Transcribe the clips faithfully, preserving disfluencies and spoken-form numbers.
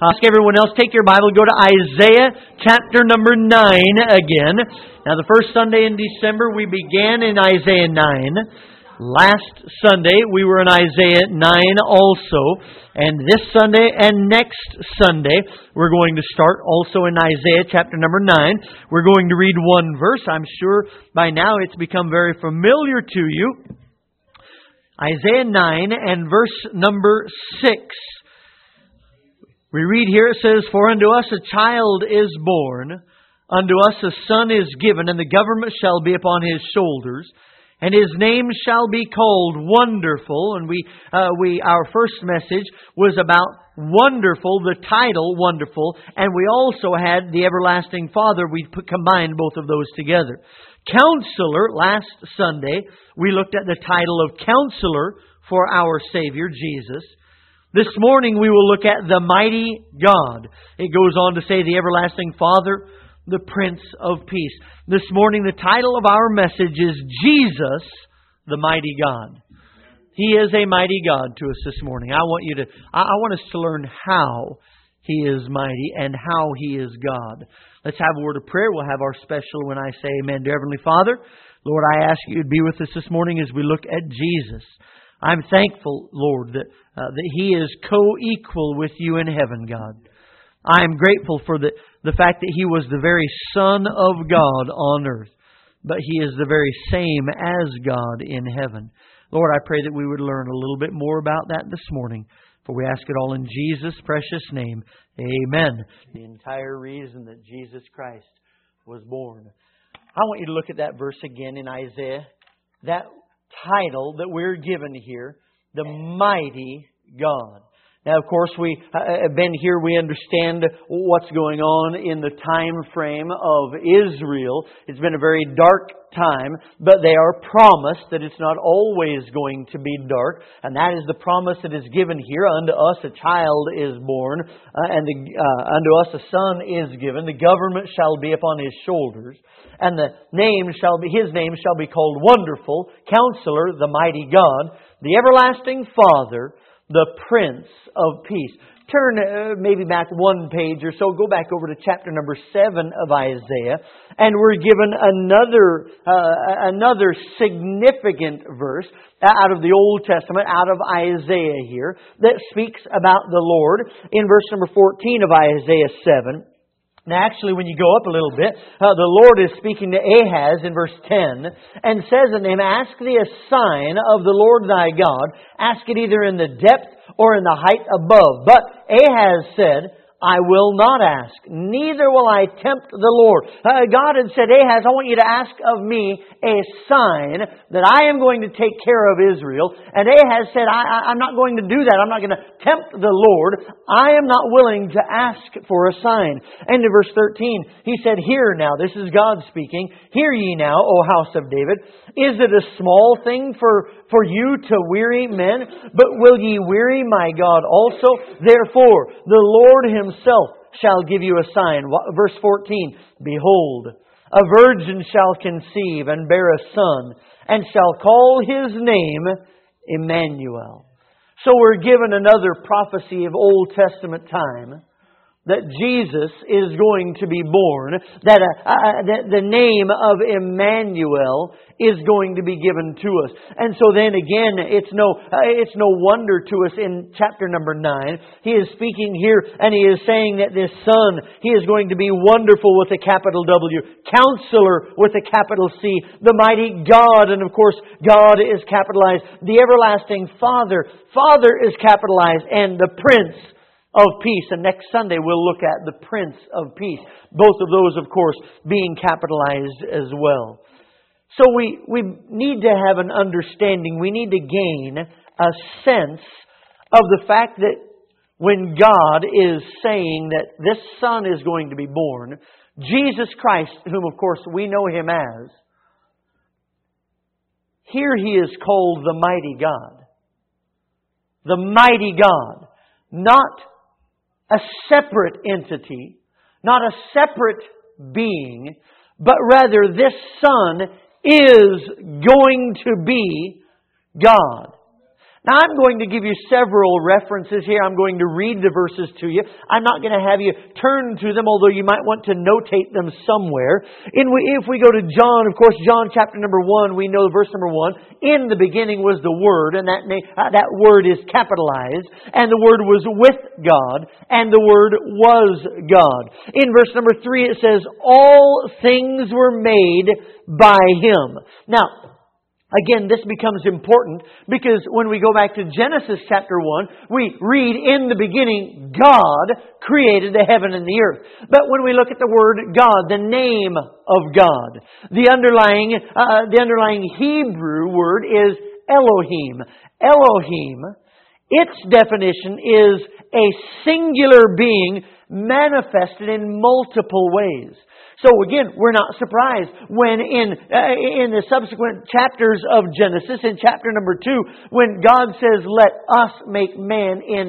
Ask everyone else, take your Bible, go to Isaiah chapter number nine again. Now the first Sunday in December we began in Isaiah nine. Last Sunday we were in Isaiah nine also. And this Sunday and next Sunday we're going to start also in Isaiah chapter number nine. We're going to read one verse. I'm sure by now it's become very familiar to you. Isaiah nine and verse number six. We read here, it says, "For unto us a child is born, unto us a son is given, and the government shall be upon His shoulders, and His name shall be called Wonderful." And we, uh, we, our first message was about Wonderful, the title Wonderful, and we also had the Everlasting Father. We put, combined both of those together. Counselor, last Sunday, we looked at the title of Counselor for our Savior, Jesus. This morning we will look at the Mighty God. It goes on to say the Everlasting Father, the Prince of Peace. This morning the title of our message is Jesus, the Mighty God. He is a mighty God to us this morning. I want you to, I want us to learn how He is mighty and how He is God. Let's have a word of prayer. We'll have our special when I say amen. Dear Heavenly Father, Lord, I ask you to be with us this morning as we look at Jesus. I'm thankful, Lord, that, uh, that He is co-equal with you in heaven, God. I am grateful for the, the fact that He was the very Son of God on earth, but He is the very same as God in heaven. Lord, I pray that we would learn a little bit more about that this morning, for we ask it all in Jesus' precious name. Amen. The entire reason that Jesus Christ was born. I want you to look at that verse again in Isaiah. That title that we're given here, the Mighty God. Now, of course, we have been here. We understand what's going on in the time frame of Israel. It's been a very dark time, but they are promised that it's not always going to be dark. And that is the promise that is given here. Unto us a child is born, uh, and the, uh, unto us a son is given. The government shall be upon His shoulders. And the name shall be, His name shall be called Wonderful, Counselor, the Mighty God, the Everlasting Father, the Prince of Peace. Turn uh, maybe back one page or so. Go back over to chapter number seven of Isaiah. And we're given another, uh, another significant verse out of the Old Testament, out of Isaiah here, that speaks about the Lord. In verse number fourteen of Isaiah seven. Now actually when you go up a little bit, uh, the Lord is speaking to Ahaz in verse ten and says unto him, "Ask thee a sign of the Lord thy God. Ask it either in the depth or in the height above." But Ahaz said, "I will not ask, neither will I tempt the Lord." Uh, God had said, "Ahaz, I want you to ask of me a sign that I am going to take care of Israel." And Ahaz said, I, I, I'm not going to do that. I'm not going to tempt the Lord. I am not willing to ask for a sign. And in verse thirteen, he said, "Hear now," this is God speaking, "Hear ye now, O house of David. Is it a small thing for, for you to weary men? But will ye weary my God also? Therefore, the Lord Himself shall give you a sign." Verse fourteen, "Behold, a virgin shall conceive and bear a son, and shall call His name Emmanuel." So we're given another prophecy of Old Testament time, that Jesus is going to be born, that uh, uh, the, the name of Emmanuel is going to be given to us. And so then again, it's no uh, it's no wonder to us in chapter number nine. He is speaking here and He is saying that this Son, He is going to be Wonderful with a capital W, Counselor with a capital C, the Mighty God, and of course God is capitalized, the Everlasting Father, Father is capitalized, and the Prince of Peace. And next Sunday we'll look at the Prince of Peace. Both of those, of course, being capitalized as well. So we, we need to have an understanding. We need to gain a sense of the fact that when God is saying that this Son is going to be born, Jesus Christ, whom of course we know Him as, here He is called the Mighty God. The Mighty God. Not a separate entity, not a separate being, but rather this Son is going to be God. Now, I'm going to give you several references here. I'm going to read the verses to you. I'm not going to have you turn to them, although you might want to notate them somewhere. In, if we go to John, of course, John chapter number one, we know verse number one. In the beginning was the Word, and that, name, uh, that Word is capitalized. And the Word was with God, and the Word was God. In verse number three, it says, all things were made by Him. Now, again, this becomes important because when we go back to Genesis chapter one, we read, in the beginning, God created the heaven and the earth. But when we look at the word God, the name of God, the underlying, uh, the underlying Hebrew word is Elohim. Elohim, its definition is a singular being manifested in multiple ways. So again, we're not surprised when in uh, in the subsequent chapters of Genesis, in chapter number two, when God says, let us make man in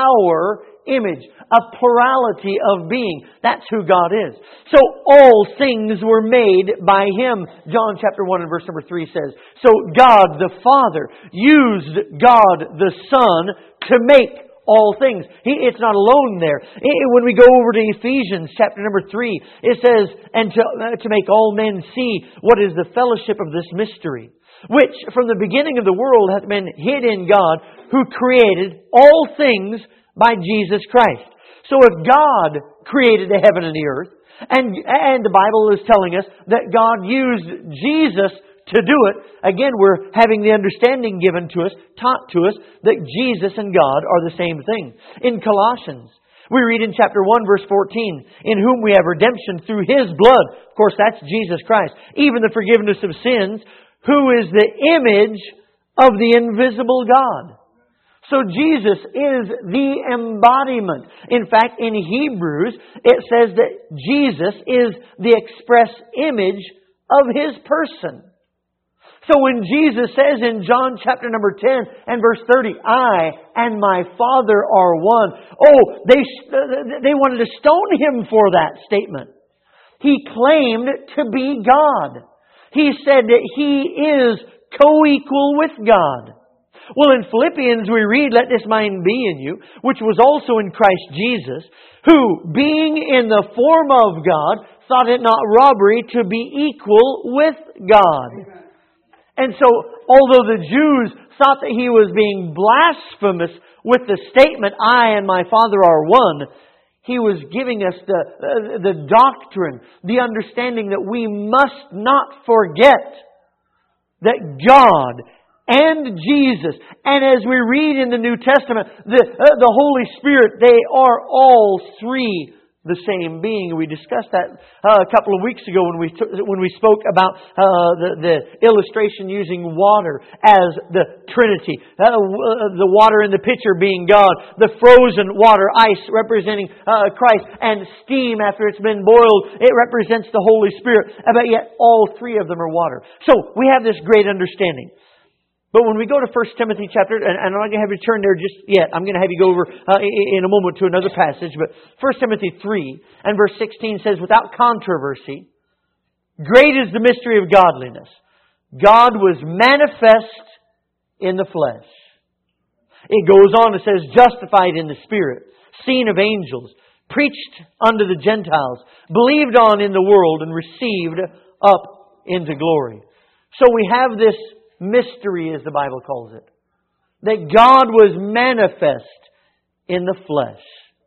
our image, a plurality of being. That's who God is. So all things were made by Him, John chapter one and verse number three says. So God the Father used God the Son to make all things. He, it's not alone there. When we go over to Ephesians chapter number three, it says, and to, uh, to make all men see what is the fellowship of this mystery, which from the beginning of the world hath been hid in God, who created all things by Jesus Christ. So if God created the heaven and the earth, and, and the Bible is telling us that God used Jesus to do it, again, we're having the understanding given to us, taught to us, that Jesus and God are the same thing. In Colossians, we read in chapter one, verse fourteen, in whom we have redemption through His blood. Of course, that's Jesus Christ. Even the forgiveness of sins, who is the image of the invisible God. So Jesus is the embodiment. In fact, in Hebrews, it says that Jesus is the express image of His person. So when Jesus says in John chapter number ten and verse thirty, I and my Father are one. Oh, they, they wanted to stone Him for that statement. He claimed to be God. He said that He is co-equal with God. Well, in Philippians we read, let this mind be in you, which was also in Christ Jesus, who, being in the form of God, thought it not robbery to be equal with God. And so, although the Jews thought that He was being blasphemous with the statement, I and my Father are one, He was giving us the, uh, the doctrine, the understanding that we must not forget that God and Jesus, and as we read in the New Testament, the, uh, the Holy Spirit, they are all three the same being. We discussed that uh, a couple of weeks ago when we t- when we spoke about uh, the, the illustration using water as the Trinity. Uh, the water in the pitcher being God. The frozen water, ice, representing uh, Christ. And steam, after it's been boiled, it represents the Holy Spirit. But yet all three of them are water. So we have this great understanding. But when we go to First Timothy chapter, and I'm not going to have you turn there just yet. I'm going to have you go over uh, in a moment to another passage. But First Timothy three and verse sixteen says, without controversy, great is the mystery of godliness. God was manifest in the flesh. It goes on, it says, justified in the Spirit, seen of angels, preached unto the Gentiles, believed on in the world, and received up into glory. So we have this mystery, as the Bible calls it, that God was manifest in the flesh.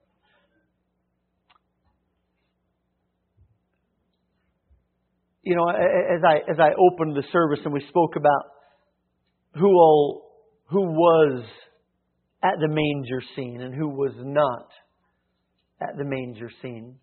You know, as I as I opened the service and we spoke about who all who was at the manger scene and who was not at the manger scene.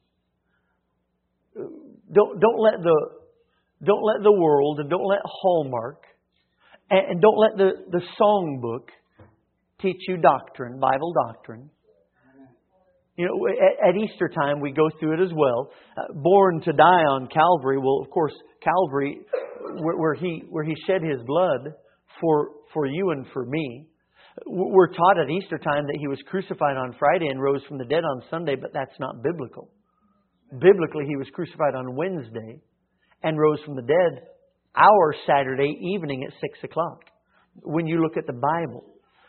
Don't don't let the don't let the world and don't let Hallmark and don't let the, the songbook teach you doctrine, Bible doctrine. You know, at, at Easter time we go through it as well. Uh, born to die on Calvary. Well, of course, Calvary, where, where he where he shed His blood for for you and for me. We're taught at Easter time that He was crucified on Friday and rose from the dead on Sunday, but that's not biblical. Biblically, He was crucified on Wednesday and rose from the dead our Saturday evening at six o'clock, when you look at the Bible.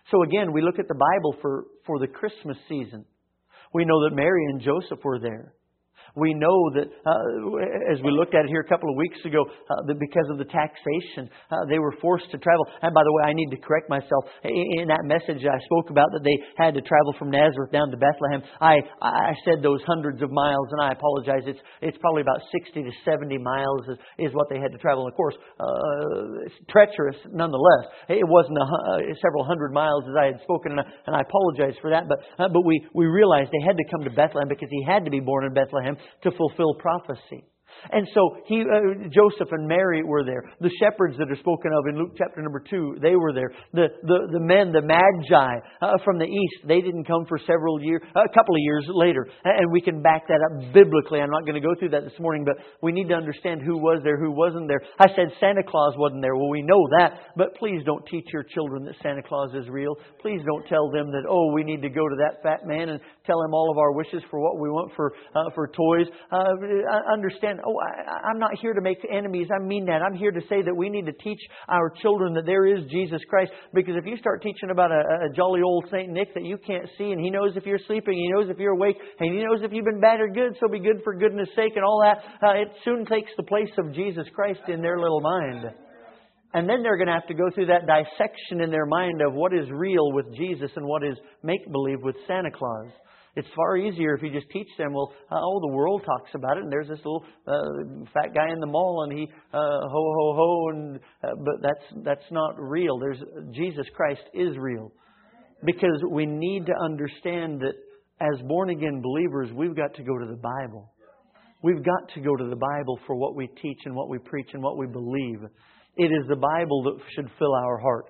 So again, we look at the Bible for, for the Christmas season. We know that Mary and Joseph were there. We know that, uh, as we looked at it here a couple of weeks ago, uh, that because of the taxation, uh, they were forced to travel. And by the way, I need to correct myself. In that message I spoke about that they had to travel from Nazareth down to Bethlehem, I, I said those hundreds of miles, and I apologize. It's it's probably about sixty to seventy miles is, is what they had to travel. And of course, uh, it's treacherous nonetheless. It wasn't a, uh, several hundred miles as I had spoken, and I, and I apologize for that. But uh, but we, we realized they had to come to Bethlehem because He had to be born in Bethlehem to fulfill prophecy. And so he, uh, Joseph and Mary were there. The shepherds that are spoken of in Luke chapter number two, they were there. The the, the men, the magi uh, from the east, they didn't come for several years, a couple of years later. And we can back that up biblically. I'm not going to go through that this morning, but we need to understand who was there, who wasn't there. I said Santa Claus wasn't there. Well, we know that, but please don't teach your children that Santa Claus is real. Please don't tell them that, oh, we need to go to that fat man and tell him all of our wishes for what we want for uh, for toys. Uh, understand. Oh, I, I'm not here to make enemies. I mean that. I'm here to say that we need to teach our children that there is Jesus Christ. Because if you start teaching about a, a jolly old Saint Nick that you can't see, and he knows if you're sleeping, he knows if you're awake, and he knows if you've been bad or good, so be good for goodness sake and all that, uh, it soon takes the place of Jesus Christ in their little mind. And then they're going to have to go through that dissection in their mind of what is real with Jesus and what is make-believe with Santa Claus. It's far easier if you just teach them, well, uh, oh, the world talks about it, and there's this little uh, fat guy in the mall, and he, uh, ho, ho, ho, and uh, but that's that's not real. There's Jesus Christ is real. Because we need to understand that as born-again believers, we've got to go to the Bible. We've got to go to the Bible for what we teach and what we preach and what we believe. It is the Bible that should fill our heart.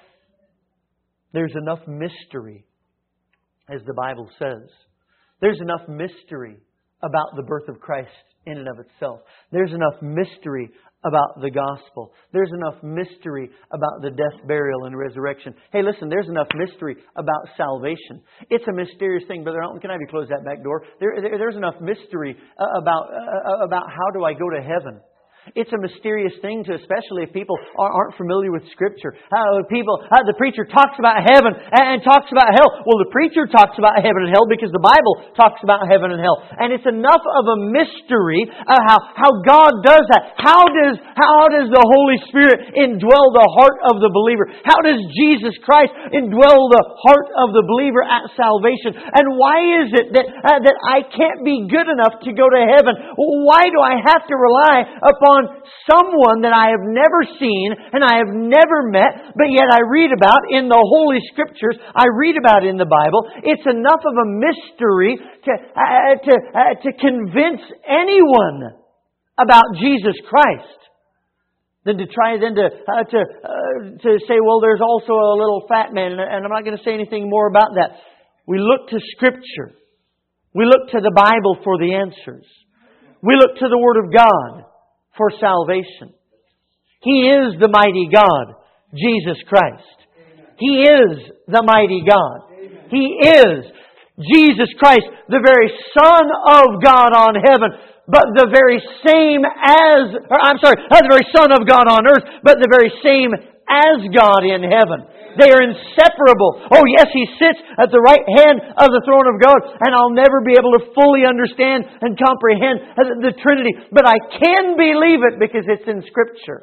There's enough mystery, as the Bible says. There's enough mystery about the birth of Christ in and of itself. There's enough mystery about the gospel. There's enough mystery about the death, burial, and resurrection. Hey, listen, there's enough mystery about salvation. It's a mysterious thing. Brother Alton, can I have you close that back door? There, there, there's enough mystery about, uh, about how do I go to heaven. It's a mysterious thing, to, especially if people aren't familiar with Scripture. Uh, people, uh, the preacher talks about heaven and talks about hell. Well, the preacher talks about heaven and hell because the Bible talks about heaven and hell. And it's enough of a mystery uh, how how God does that. How does how does the Holy Spirit indwell the heart of the believer? How does Jesus Christ indwell the heart of the believer at salvation? And why is it that uh, that I can't be good enough to go to heaven? Why do I have to rely upon someone that I have never seen and I have never met, but yet I read about in the Holy Scriptures, I read about in the Bible? It's enough of a mystery to uh, to uh, to convince anyone about Jesus Christ than to try then to uh, to uh, to say, well, there's also a little fat man, and I'm not going to say anything more about that. We look to Scripture. We look to the Bible for the answers. We look to the Word of God for salvation. He is the mighty God, Jesus Christ. He is the mighty God. He is Jesus Christ, the very Son of God on heaven, but the very same as, or I'm sorry, not the very Son of God on earth, but the very same as God in heaven. They are inseparable. Oh yes, He sits at the right hand of the throne of God, and I'll never be able to fully understand and comprehend the Trinity, but I can believe it because it's in Scripture.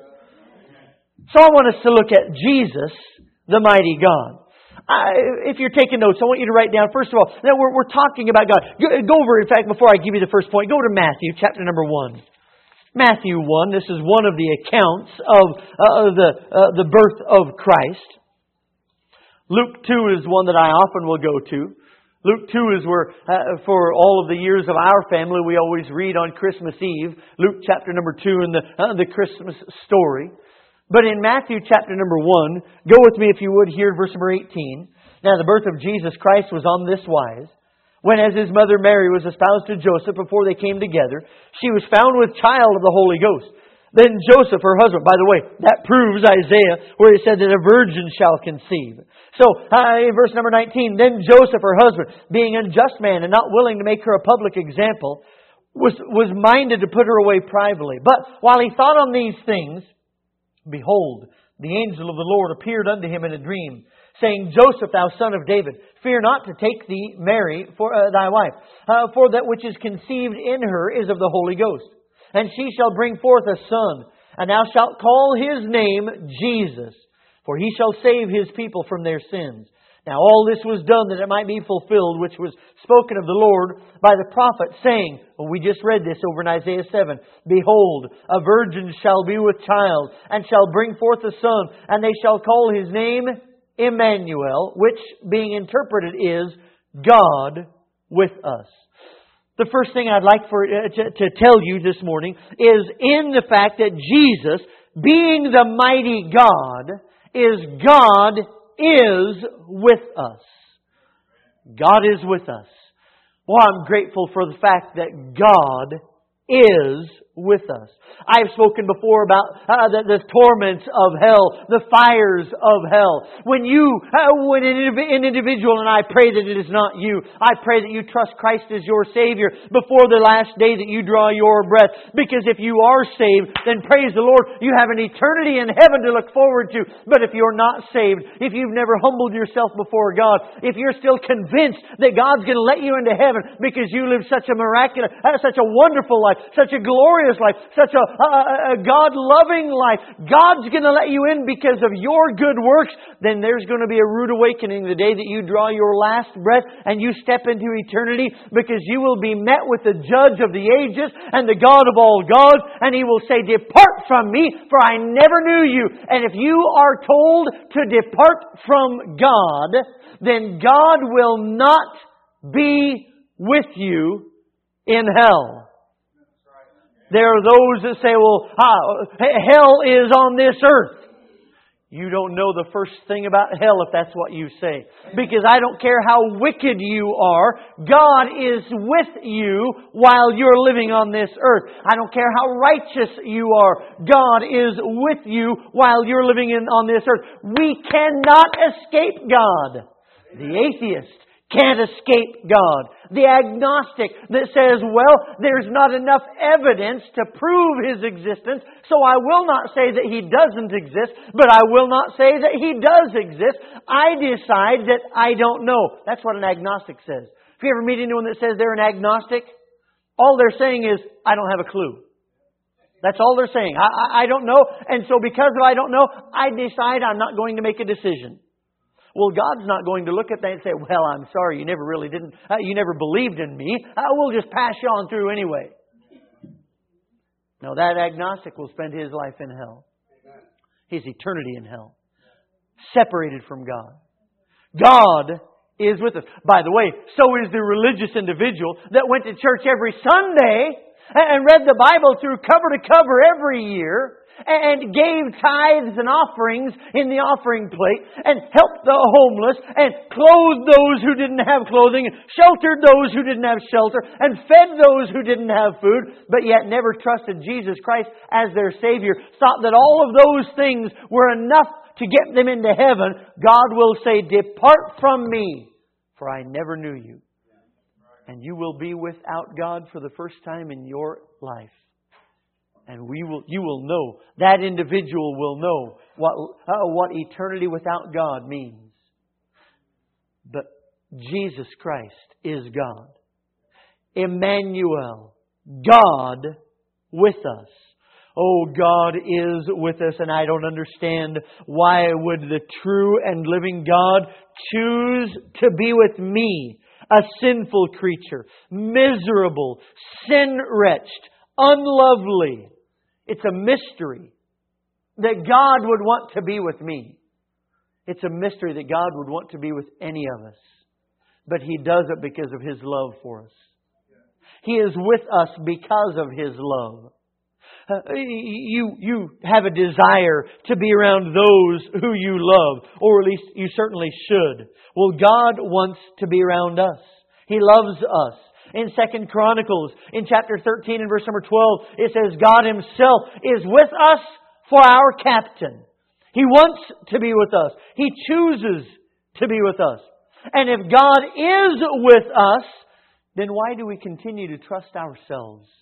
So I want us to look at Jesus, the mighty God. I, if you're taking notes, I want you to write down, first of all, now we're, we're talking about God. Go, go over, in fact, before I give you the first point, go to Matthew chapter number one. Matthew one, this is one of the accounts of uh, the, uh, the birth of Christ. Luke two is one that I often will go to. Luke two is where, uh, for all of the years of our family, we always read on Christmas Eve, Luke chapter number two and the, uh, the Christmas story. But in Matthew chapter number one, go with me if you would here, verse number eighteen. Now the birth of Jesus Christ was on this wise. When as His mother Mary was espoused to Joseph before they came together, she was found with child of the Holy Ghost. Then Joseph, her husband, by the way, that proves Isaiah, where it said that a virgin shall conceive. So, uh, in verse number nineteen, then Joseph, her husband, being a just man and not willing to make her a public example, was, was minded to put her away privately. But while he thought on these things, behold, the angel of the Lord appeared unto him in a dream, saying, Joseph, thou son of David, fear not to take thee Mary for uh, thy wife, uh, for that which is conceived in her is of the Holy Ghost. And she shall bring forth a son, and thou shalt call his name Jesus, for he shall save his people from their sins. Now all this was done that it might be fulfilled, which was spoken of the Lord by the prophet, saying, well, we just read this over in Isaiah seven, Behold, a virgin shall be with child, and shall bring forth a son, and they shall call his name Emmanuel, which being interpreted is God with us. The first thing I'd like for uh, to, to tell you this morning is in the fact that Jesus, being the mighty God, is God is with us. God is with us. Well, I'm grateful for the fact that God is with us. I've spoken before about uh, the, the torments of hell, the fires of hell. When you, uh, when an, an individual, and I pray that it is not you, I pray that you trust Christ as your Savior before the last day that you draw your breath. Because if you are saved, then praise the Lord, you have an eternity in heaven to look forward to. But if you're not saved, if you've never humbled yourself before God, if you're still convinced that God's going to let you into heaven because you live such a miraculous, uh, such a wonderful life, such a glorious life, such a, a, a God-loving life, God's going to let you in because of your good works, then there's going to be a rude awakening the day that you draw your last breath and you step into eternity, because you will be met with the Judge of the ages and the God of all gods, and He will say, Depart from me, for I never knew you. And if you are told to depart from God, then God will not be with you in hell. There are those that say, well, ah, hell is on this earth. You don't know the first thing about hell if that's what you say. Because I don't care how wicked you are, God is with you while you're living on this earth. I don't care how righteous you are, God is with you while you're living in, on this earth. We cannot escape God. The atheist can't escape God. The agnostic that says, well, there's not enough evidence to prove His existence, so I will not say that He doesn't exist, but I will not say that He does exist. I decide that I don't know. That's what an agnostic says. If you ever meet anyone that says they're an agnostic, all they're saying is, I don't have a clue. That's all they're saying. I, I, I don't know, and so because of I don't know, I decide I'm not going to make a decision. Well, God's not going to look at that and say, well, I'm sorry, you never really didn't, uh, you never believed in me. Uh, we'll just pass you on through anyway. No, that agnostic will spend his life in hell. His eternity in hell. Separated from God. God is with us. By the way, so is the religious individual that went to church every Sunday and read the Bible through cover to cover every year, and gave tithes and offerings in the offering plate, and helped the homeless, and clothed those who didn't have clothing, and sheltered those who didn't have shelter, and fed those who didn't have food, but yet never trusted Jesus Christ as their Savior, thought that all of those things were enough to get them into heaven. God will say, Depart from me, for I never knew you. And you will be without God for the first time in your life. And we will, you will know, that individual will know what, uh, what eternity without God means. But Jesus Christ is God. Emmanuel, God with us. Oh, God is with us, and I don't understand why would the true and living God choose to be with me, a sinful creature, miserable, sin-wretched, unlovely. It's a mystery that God would want to be with me. It's a mystery that God would want to be with any of us. But He does it because of His love for us. He is with us because of His love. Uh, you, you have a desire to be around those who you love, or at least you certainly should. Well, God wants to be around us. He loves us. In Second Chronicles, in chapter thirteen and verse number twelve, it says, God Himself is with us for our captain. He wants to be with us. He chooses to be with us. And if God is with us, then why do we continue to trust ourselves?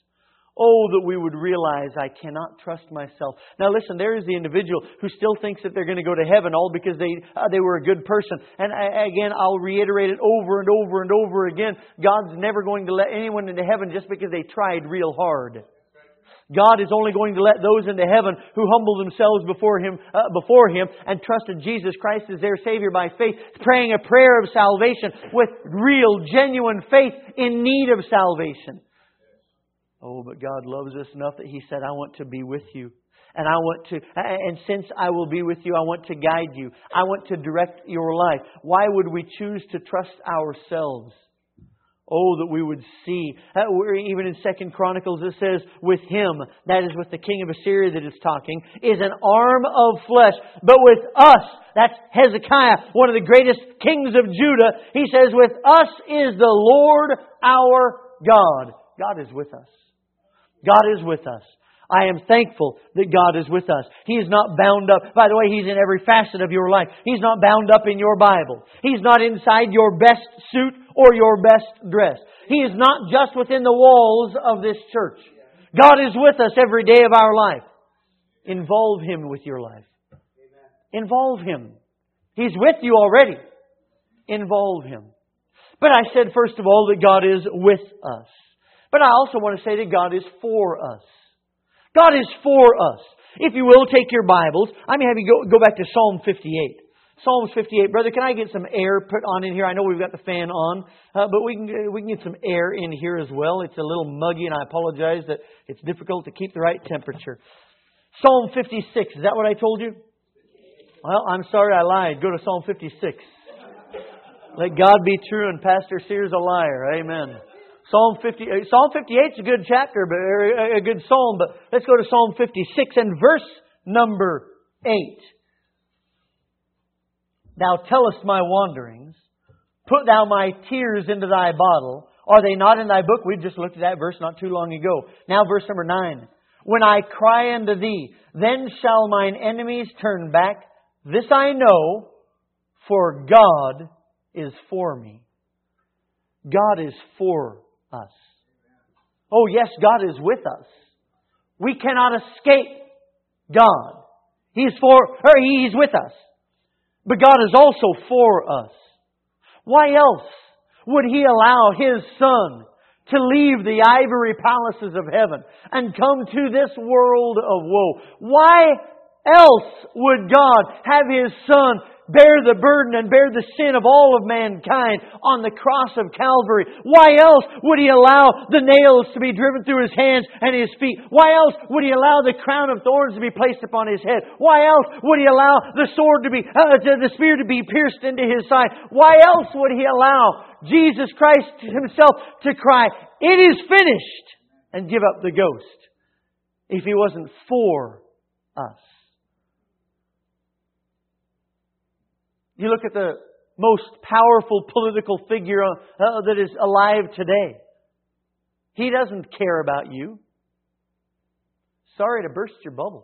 Oh, that we would realize I cannot trust myself. Now listen, there is the individual who still thinks that they're going to go to heaven all because they uh, they were a good person. And I, again, I'll reiterate it over and over and over again. God's never going to let anyone into heaven just because they tried real hard. God is only going to let those into heaven who humble themselves before Him, uh, before Him and trusted Jesus Christ as their Savior by faith, praying a prayer of salvation with real, genuine faith in need of salvation. Oh, but God loves us enough that He said, I want to be with you. And I want to, and since I will be with you, I want to guide you. I want to direct your life. Why would we choose to trust ourselves? Oh, that we would see. Uh, even in Second Chronicles it says, with him, that is with the king of Assyria that is talking, is an arm of flesh. But with us, that's Hezekiah, one of the greatest kings of Judah. He says, with us is the Lord our God. God is with us. God is with us. I am thankful that God is with us. He is not bound up. By the way, He's in every facet of your life. He's not bound up in your Bible. He's not inside your best suit or your best dress. He is not just within the walls of this church. God is with us every day of our life. Involve Him with your life. Involve Him. He's with you already. Involve Him. But I said, first of all, that God is with us. But I also want to say that God is for us. God is for us. If you will, take your Bibles. I'm going to have you go, go back to Psalm fifty-eight. Psalm fifty-eight. Brother, can I get some air put on in here? I know we've got the fan on, uh, but we can we can get some air in here as well. It's a little muggy, and I apologize that it's difficult to keep the right temperature. Psalm fifty-six. Is that what I told you? Well, I'm sorry I lied. Go to Psalm fifty-six. Let God be true and Pastor Sears a liar. Amen. Psalm fifty, Psalm fifty-eight is a good chapter, but a good psalm. But let's go to Psalm fifty-six and verse number eight. Thou tellest my wanderings. Put thou my tears into thy bottle. Are they not in thy book? We just looked at that verse not too long ago. Now verse number nine. When I cry unto thee, then shall mine enemies turn back. This I know, for God is for me. God is for us. Oh yes, God is with us. We cannot escape God. He's for, or He's with us. But God is also for us. Why else would He allow His Son to leave the ivory palaces of heaven and come to this world of woe? Why else would God have His Son bear the burden and bear the sin of all of mankind on the cross of Calvary? Why else would He allow the nails to be driven through His hands and His feet? Why else would He allow the crown of thorns to be placed upon His head? Why else would He allow the sword to be, uh, the spear to be pierced into His side? Why else would He allow Jesus Christ Himself to cry, "It is finished," and give up the ghost if He wasn't for us? You look at the most powerful political figure uh, that is alive today. He doesn't care about you. Sorry to burst your bubble.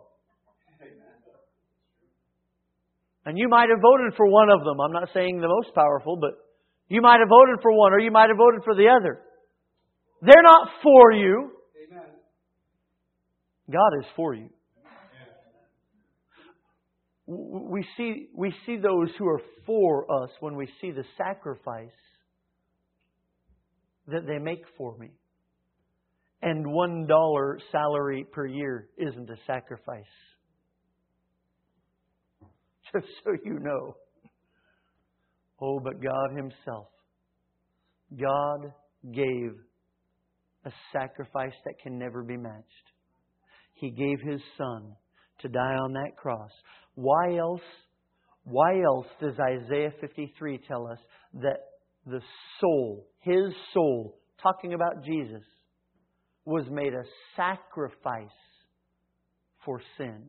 And you might have voted for one of them. I'm not saying the most powerful, but you might have voted for one or you might have voted for the other. They're not for you. God is for you. We see, we see those who are for us when we see the sacrifice that they make for me. And one dollar salary per year isn't a sacrifice. Just so you know. Oh, but God Himself, God gave a sacrifice that can never be matched. He gave His Son to die on that cross. Why else, why else does Isaiah fifty-three tell us that the soul, His soul, talking about Jesus, was made a sacrifice for sin?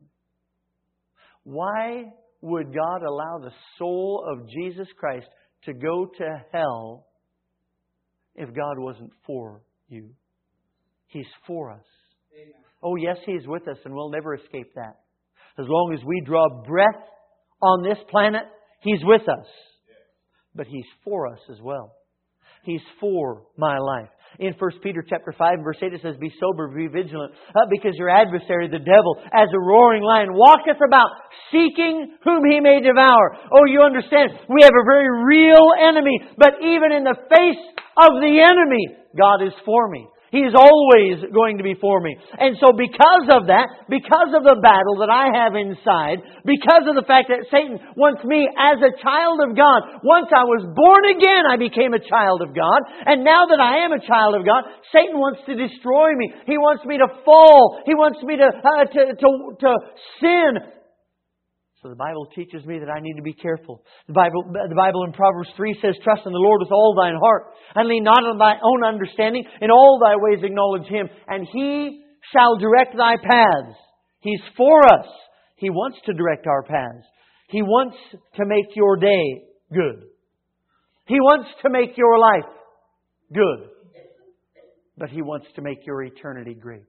Why would God allow the soul of Jesus Christ to go to hell if God wasn't for you? He's for us. Amen. Oh yes, He's with us and we'll never escape that. As long as we draw breath on this planet, He's with us. But He's for us as well. He's for my life. In First Peter chapter five, verse eight, it says, "Be sober, be vigilant, uh, because your adversary, the devil, as a roaring lion, walketh about, seeking whom he may devour." Oh, you understand, we have a very real enemy. But even in the face of the enemy, God is for me. He is always going to be for me. And so because of that, because of the battle that I have inside, because of the fact that Satan wants me as a child of God, once I was born again, I became a child of God. And now that I am a child of God, Satan wants to destroy me. He wants me to fall. He wants me to, uh, to, to, to sin. So the Bible teaches me that I need to be careful. The Bible, the Bible in Proverbs three says, "Trust in the Lord with all thine heart, and lean not on thy own understanding. In all thy ways acknowledge Him, and He shall direct thy paths." He's for us. He wants to direct our paths. He wants to make your day good. He wants to make your life good. But He wants to make your eternity great.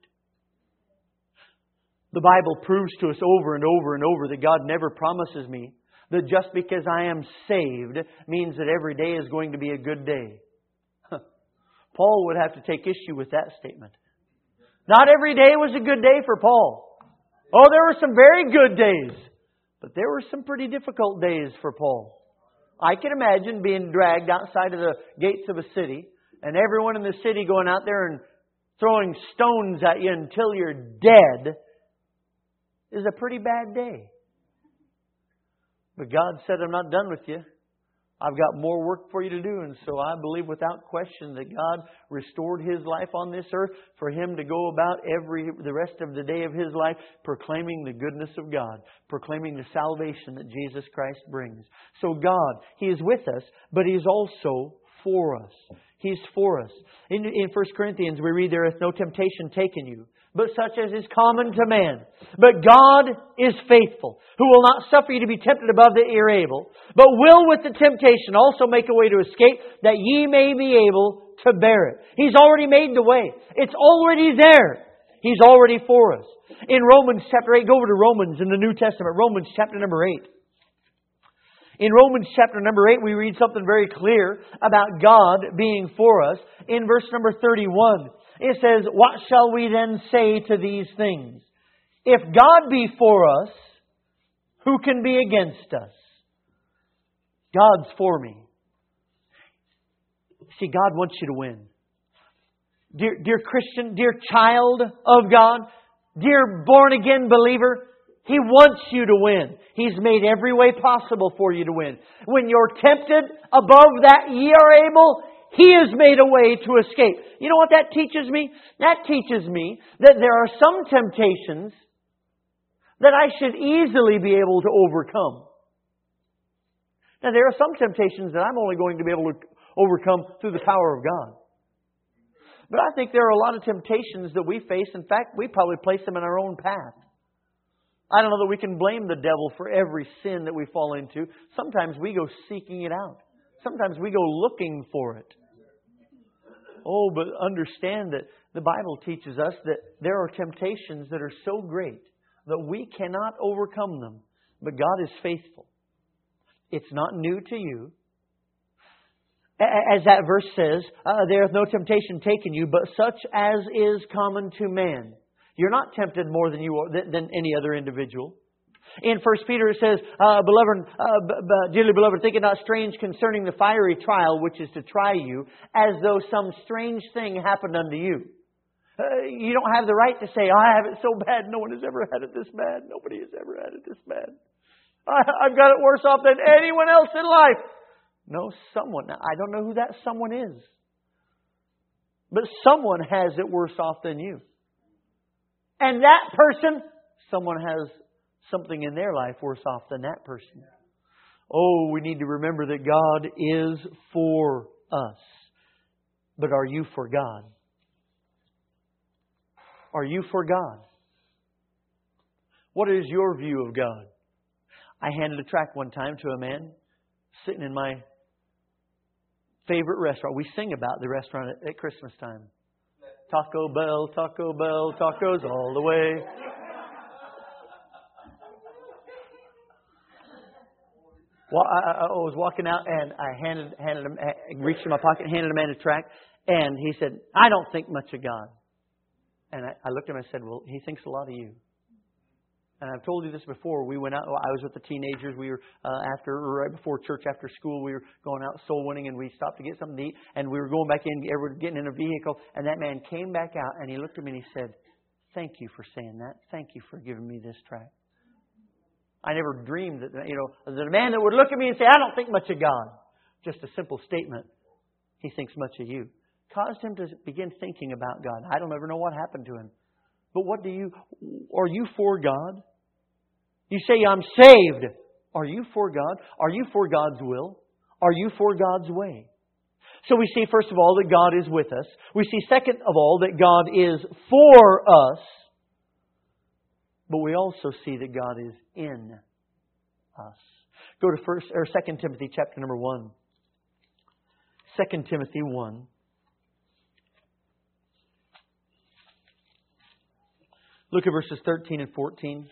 The Bible proves to us over and over and over that God never promises me that just because I am saved means that every day is going to be a good day. Paul would have to take issue with that statement. Not every day was a good day for Paul. Oh, there were some very good days. But there were some pretty difficult days for Paul. I can imagine being dragged outside of the gates of a city and everyone in the city going out there and throwing stones at you until you're dead is a pretty bad day. But God said, "I'm not done with you. I've got more work for you to do." And so I believe without question that God restored His life on this earth for Him to go about every the rest of the day of His life proclaiming the goodness of God, proclaiming the salvation that Jesus Christ brings. So God, He is with us, but He is also for us. He's for us. In, in First Corinthians we read, "There hath no temptation taken you, but such as is common to man. But God is faithful, who will not suffer you to be tempted above that ye are able, but will with the temptation also make a way to escape, that ye may be able to bear it." He's already made the way. It's already there. He's already for us. In Romans chapter eight, go over to Romans in the New Testament, Romans chapter number eight. In Romans chapter number eight, we read something very clear about God being for us. In verse number thirty-one, it says, "What shall we then say to these things? If God be for us, who can be against us?" God's for me. See, God wants you to win. Dear, dear Christian, dear child of God, dear born-again believer, He wants you to win. He's made every way possible for you to win. When you're tempted above that ye are able, He has made a way to escape. You know what that teaches me? That teaches me that there are some temptations that I should easily be able to overcome. Now, there are some temptations that I'm only going to be able to overcome through the power of God. But I think there are a lot of temptations that we face. In fact, we probably place them in our own path. I don't know that we can blame the devil for every sin that we fall into. Sometimes we go seeking it out. Sometimes we go looking for it. Oh, but understand that the Bible teaches us that there are temptations that are so great that we cannot overcome them. But God is faithful. It's not new to you. As that verse says, uh, "There hath no temptation taken you, but such as is common to man." You're not tempted more than you are, than any other individual. In First Peter it says, uh, "Beloved, uh, b- b- dearly beloved, think it not strange concerning the fiery trial which is to try you, as though some strange thing happened unto you." Uh, you don't have the right to say, "I have it so bad, no one has ever had it this bad. Nobody has ever had it this bad. I, I've got it worse off than anyone else in life." No, someone. Now, I don't know who that someone is. But someone has it worse off than you. And that person, someone has something in their life worse off than that person. Oh, we need to remember that God is for us. But are you for God? Are you for God? What is your view of God? I handed a tract one time to a man sitting in my favorite restaurant. We sing about the restaurant at, at Christmas time. Taco Bell, Taco Bell, tacos all the way. Well, I, I was walking out and I handed, handed him, reached in my pocket, handed a man a tract, And he said, I don't think much of God. And I, I looked at him and I said, well, He thinks a lot of you. And I've told you this before. We went out. I was with the teenagers. We were uh, after, right before church, after school. We were going out soul winning, and we stopped to get something to eat. And we were going back in. Everyone getting in a vehicle, and that man came back out, and he looked at me and he said, "Thank you for saying that. Thank you for giving me this tract." I never dreamed that you know that a man that would look at me and say, "I don't think much of God." Just a simple statement. He thinks much of you. Caused him to begin thinking about God. I don't ever know what happened to him. But what do you? Are you for God? You say, I'm saved. Are you for God? Are you for God's will? Are you for God's way? So we see, first of all, that God is with us. We see, second of all, that God is for us. But we also see that God is in us. Go to first or Second Timothy chapter number one. Second Timothy one. Look at verses thirteen and fourteen.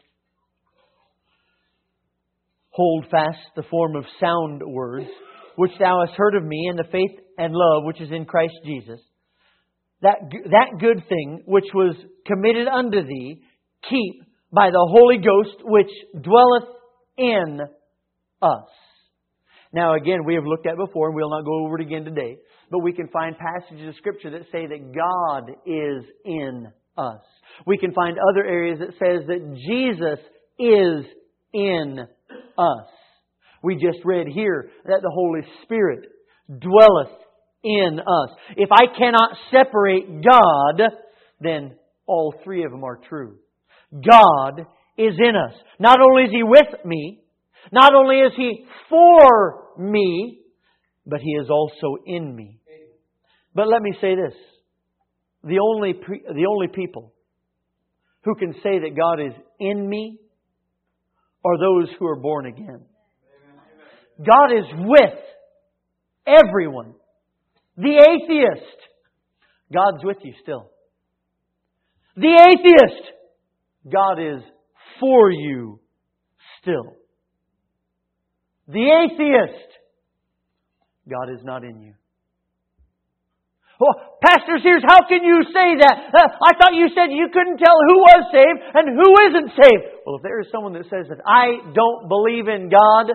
Hold fast the form of sound words, which thou hast heard of me, in the faith and love which is in Christ Jesus. That, that good thing which was committed unto thee, keep by the Holy Ghost which dwelleth in us. Now again, we have looked at before, and we'll not go over it again today, but we can find passages of Scripture that say that God is in us. We can find other areas that says that Jesus is in us. We just read here that the Holy Spirit dwelleth in us. If I cannot separate God, then all three of them are true. God is in us. Not only is He with me, not only is He for me, but He is also in me. But let me say this. The only, the only people who can say that God is in me are those who are born again. God is with everyone. The atheist, God's with you still. The atheist, God is for you still. The atheist, God is not in you. Oh, Pastor Sears, how can you say that? Uh, I thought you said you couldn't tell who was saved and who isn't saved. Well, if there is someone that says that I don't believe in God,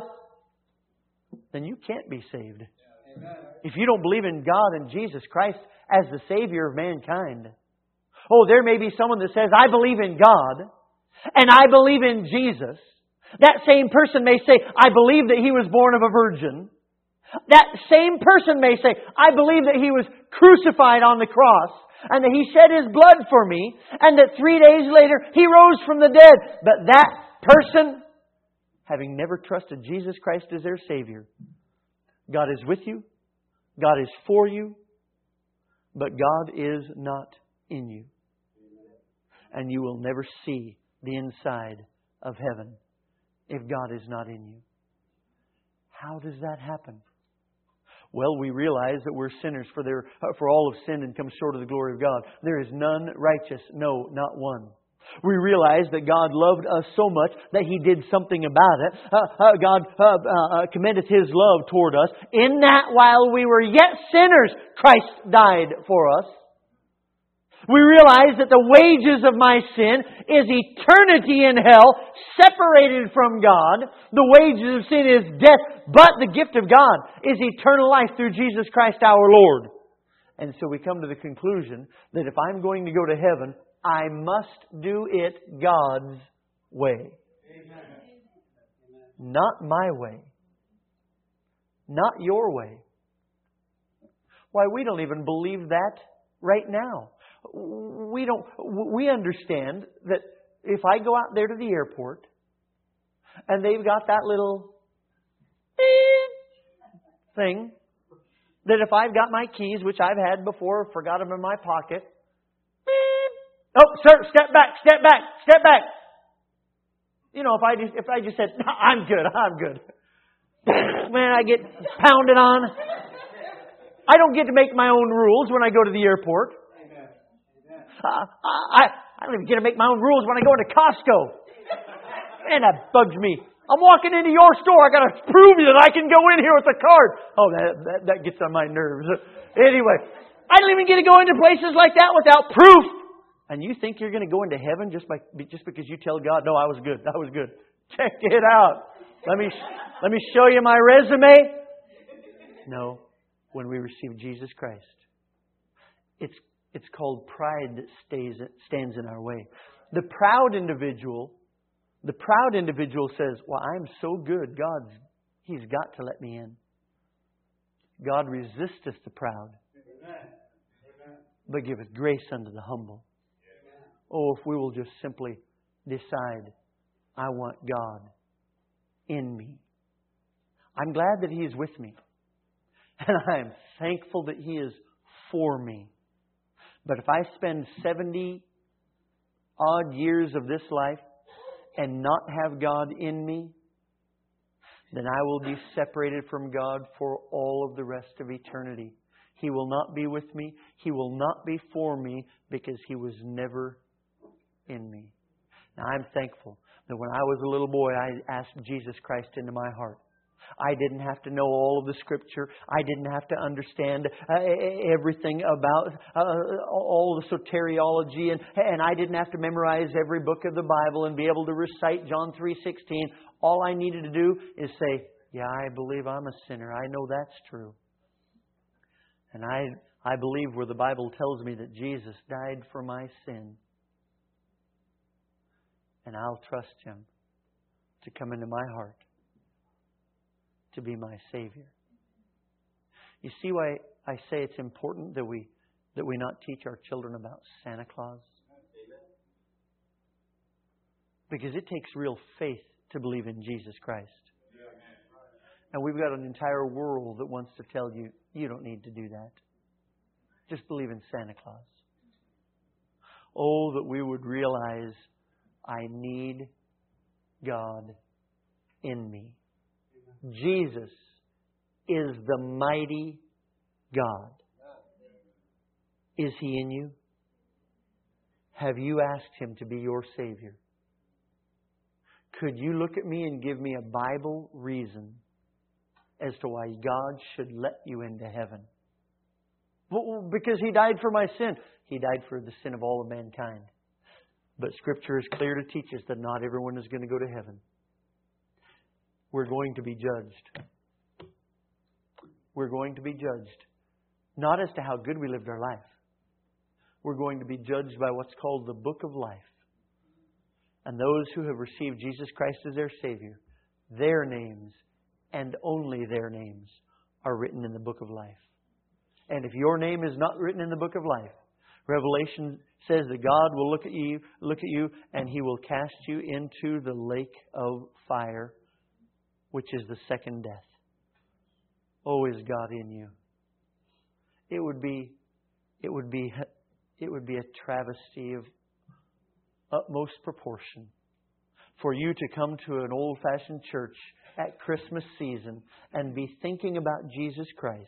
then you can't be saved. Amen. If you don't believe in God and Jesus Christ as the Savior of mankind. Oh, there may be someone that says, I believe in God and I believe in Jesus. That same person may say, I believe that He was born of a virgin. That same person may say, I believe that He was crucified on the cross and that He shed His blood for me and that three days later He rose from the dead. But that person, having never trusted Jesus Christ as their Savior, God is with you, God is for you, but God is not in you. And you will never see the inside of heaven if God is not in you. How does that happen? Well, we realize that we're sinners, for there, for all have sinned and come short of the glory of God. There is none righteous, no, not one. We realize that God loved us so much that He did something about it. Uh, uh, God uh, uh, commendeth His love toward us, in that while we were yet sinners, Christ died for us. We realize that the wages of my sin is eternity in hell, separated from God. The wages of sin is death, but the gift of God is eternal life through Jesus Christ our Lord. And so we come to the conclusion that if I'm going to go to heaven, I must do it God's way. Amen. Not my way. Not your way. Why, we don't even believe that right now. We don't. We understand that if I go out there to the airport and they've got that little thing, that if I've got my keys, which I've had before, forgot them in my pocket. Oh, sir, step back, step back, step back. You know, if I just if I just said, I'm good, I'm good. Man, I get pounded on. I don't get to make my own rules when I go to the airport. Uh, I, I don't even get to make my own rules when I go into Costco. Man, that bugs me. I'm walking into your store. I got to prove you that I can go in here with a card. Oh, that, that, that gets on my nerves. Anyway, I don't even get to go into places like that without proof. And you think you're going to go into heaven just by just because you tell God, no, I was good. I was good. Check it out. Let me let me show you my resume. No, when we receive Jesus Christ, it's it's called pride that stays stands in our way. The proud individual, the proud individual says, "Well, I'm so good. God, He's got to let me in." God resisteth the proud, but giveth grace unto the humble. Oh, if we will just simply decide, I want God in me. I'm glad that He is with me. And I am thankful that He is for me. But if I spend seventy odd years of this life and not have God in me, then I will be separated from God for all of the rest of eternity. He will not be with me. He will not be for me because He was never in me. Now I'm thankful that when I was a little boy, I asked Jesus Christ into my heart. I didn't have to know all of the Scripture. I didn't have to understand uh, everything about uh, all the soteriology. And, and I didn't have to memorize every book of the Bible and be able to recite John three sixteen. All I needed to do is say, yeah, I believe I'm a sinner. I know that's true. And I, I believe where the Bible tells me that Jesus died for my sin. And I'll trust Him to come into my heart, to be my Savior. You see why I say it's important that we that we not teach our children about Santa Claus? Because it takes real faith to believe in Jesus Christ. And we've got an entire world that wants to tell you, you don't need to do that. Just believe in Santa Claus. Oh, that we would realize I need God in me. Jesus is the mighty God. Is He in you? Have you asked Him to be your Savior? Could you look at me and give me a Bible reason as to why God should let you into heaven? Well, because He died for my sin. He died for the sin of all of mankind. But Scripture is clear to teach us that not everyone is going to go to heaven. We're going to be judged. We're going to be judged. Not as to how good we lived our life. We're going to be judged by what's called the Book of Life. And those who have received Jesus Christ as their Savior, their names, and only their names, are written in the Book of Life. And if your name is not written in the Book of Life, Revelation says that God will look at you, look at you, and He will cast you into the lake of fire, which is the second death. Oh, is God in you? It would be, it would be, it would be a travesty of utmost proportion for you to come to an old-fashioned church at Christmas season and be thinking about Jesus Christ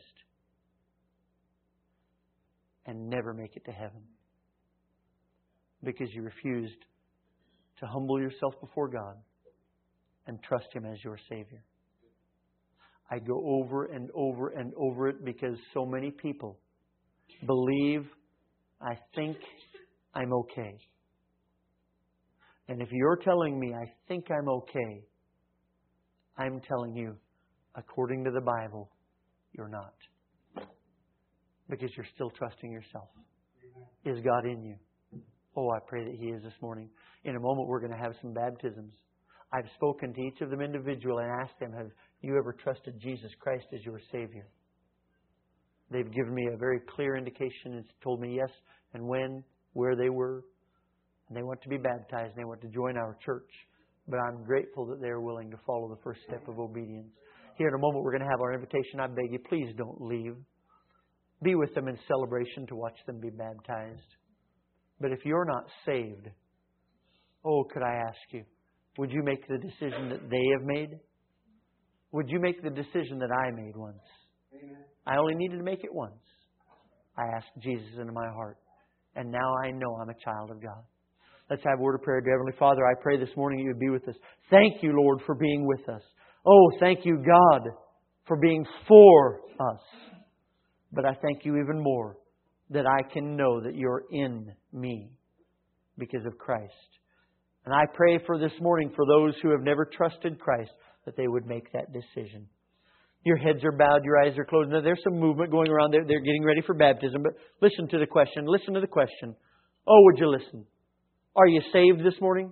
and never make it to heaven because you refused to humble yourself before God and trust Him as your Savior. I go over and over and over it because so many people believe, I think I'm okay. And if you're telling me, I think I'm okay, I'm telling you, according to the Bible, you're not. Because you're still trusting yourself. Is God in you? Oh, I pray that He is this morning. In a moment, we're going to have some baptisms. I've spoken to each of them individually and asked them, have you ever trusted Jesus Christ as your Savior? They've given me a very clear indication and told me yes and when, where they were. And they want to be baptized and they want to join our church. But I'm grateful that they're willing to follow the first step of obedience. Here in a moment, we're going to have our invitation. I beg you, please don't leave. Be with them in celebration to watch them be baptized. But if you're not saved, oh, could I ask you, would you make the decision that they have made? Would you make the decision that I made once? Amen. I only needed to make it once. I asked Jesus into my heart. And now I know I'm a child of God. Let's have a word of prayer. Dear Heavenly Father, I pray this morning You would be with us. Thank You, Lord, for being with us. Oh, thank You, God, for being for us. But I thank You even more that I can know that You're in me because of Christ. And I pray for this morning for those who have never trusted Christ, that they would make that decision. Your heads are bowed, your eyes are closed. Now, there's some movement going around there. They're getting ready for baptism. But listen to the question. Listen to the question. Oh, would you listen? Are you saved this morning?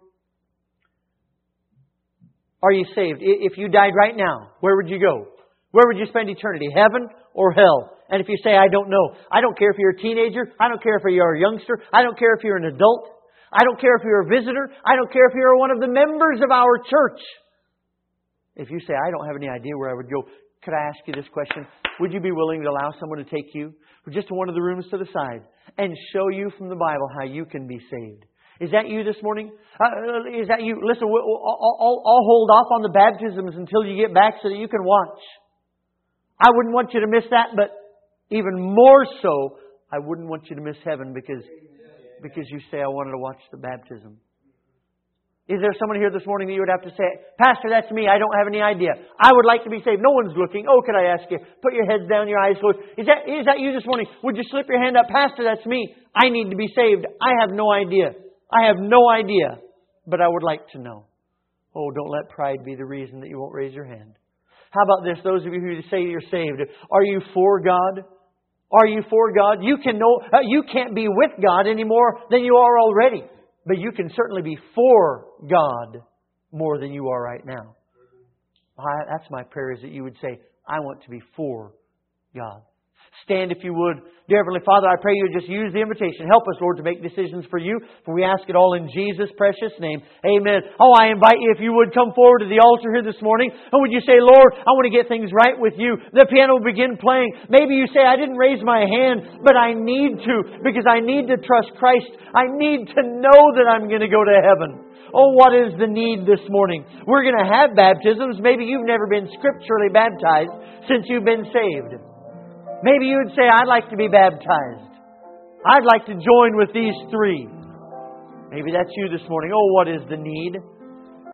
Are you saved? If you died right now, where would you go? Where would you spend eternity? Heaven or hell? And if you say, I don't know. I don't care if you're a teenager. I don't care if you're a youngster. I don't care if you're an adult. I don't care if you're a visitor. I don't care if you're one of the members of our church. If you say, I don't have any idea where I would go, could I ask you this question? Would you be willing to allow someone to take you just to one of the rooms to the side and show you from the Bible how you can be saved? Is that you this morning? Uh, is that you? Listen, I'll, I'll, I'll hold off on the baptisms until you get back so that you can watch. I wouldn't want you to miss that, but even more so, I wouldn't want you to miss heaven because, because you say, I wanted to watch the baptism. Is there someone here this morning that you would have to say, Pastor, that's me. I don't have any idea. I would like to be saved. No one's looking. Oh, could I ask you? Put your heads down, your eyes closed. Is that, is that you this morning? Would you slip your hand up? Pastor, that's me. I need to be saved. I have no idea. I have no idea. But I would like to know. Oh, don't let pride be the reason that you won't raise your hand. How about this? Those of you who say you're saved. Are you for God? Are you for God? You can know, uh, you can't be with God any more than you are already. But you can certainly be for God more than you are right now. I, that's my prayer, is that you would say, I want to be for God. Stand if you would. Dear Heavenly Father, I pray you would just use the invitation. Help us, Lord, to make decisions for you. For we ask it all in Jesus' precious name. Amen. Oh, I invite you, if you would, come forward to the altar here this morning. And would you say, Lord, I want to get things right with you. The piano will begin playing. Maybe you say, I didn't raise my hand, but I need to, because I need to trust Christ. I need to know that I'm going to go to heaven. Oh, what is the need this morning? We're going to have baptisms. Maybe you've never been scripturally baptized since you've been saved. Maybe you would say, I'd like to be baptized. I'd like to join with these three. Maybe that's you this morning. Oh, what is the need?